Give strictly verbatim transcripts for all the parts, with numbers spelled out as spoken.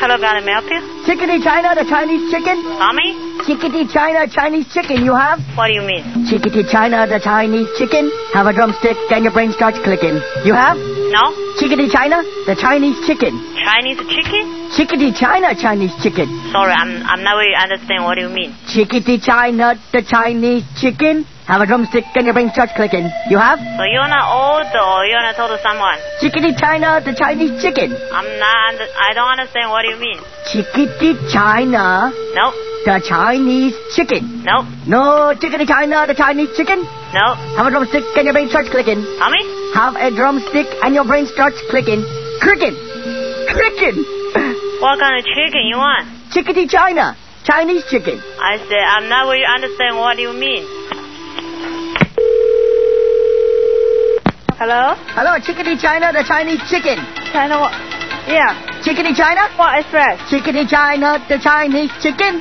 Hello, can I help you? Chickadee China, the Chinese chicken? Tommy? Chickadee China, Chinese chicken, you have? What do you mean? Chickadee China, the Chinese chicken? Have a drumstick and your brain starts clicking. You have? No? Chickadee China, the Chinese chicken. Chinese chicken? Chickadee China, Chinese chicken. Sorry, I'm I'm not really understand what you mean. Chickadee China, the Chinese chicken? Have a drumstick and your brain starts clicking. You have? So you're not old or you're not told to someone? Chickadee China, the Chinese chicken. I'm not, under, I don't understand what you mean. Chickadee China, No, the Chinese chicken. no, No, Chickadee China, the Chinese chicken. no. Have a drumstick and your brain starts clicking. Tommy? Have a drumstick and your brain starts clicking. Clicking. Clicking. What kind of chicken you want? Chickadee China, Chinese chicken. I said, I'm not really understand what you mean. Hello? Hello, Chickadee China, the Chinese chicken. China what? Yeah. Chickadee China? What address? Chickadee China, the Chinese chicken.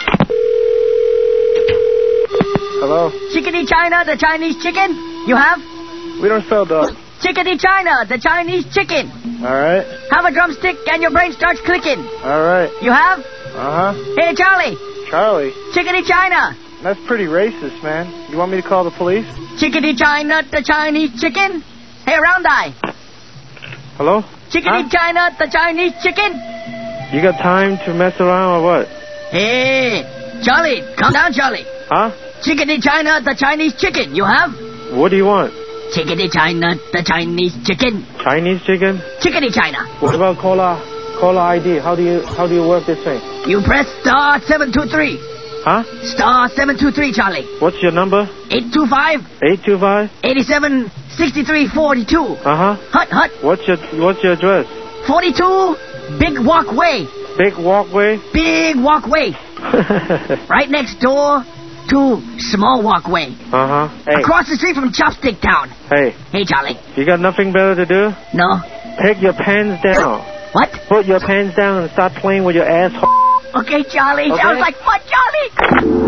Hello? Chickadee China, the Chinese chicken. You have? We don't sell dogs. Chickadee China, the Chinese chicken. All right. Have a drumstick and your brain starts clicking. All right. You have? Uh-huh. Hey, Charlie. Charlie, Chickadee China. that's pretty racist, man. You want me to call the police? Chickadee China, the Chinese chicken. Hey, Round Eye. Hello? Chickadee Huh? China, the Chinese chicken. You got time to mess around or what? Hey, Charlie, calm down, Charlie. Huh? Chickadee China, the Chinese chicken. You have? What do you want? Chickadee China, the Chinese chicken. Chinese chicken? Chickadee China. What about caller, caller I D? How do you how do you work this thing? You press star seven two three. Huh? Star seven two three, Charlie. What's your number? eight two five, eight two five? eight seven, six three four two. Uh-huh. Hut, hut. What's your what's your address? forty-two, Big Walkway. Big walkway? Big Walkway. Right next door to Small Walkway. Uh-huh. Hey. Across the street from Chopstick Town. Hey, Hey, Charlie. you got nothing better to do? No? Take your pants down. What? Put your pants down and start playing with your asshole. Okay, Charlie. Okay. Sounds like fun, Charlie.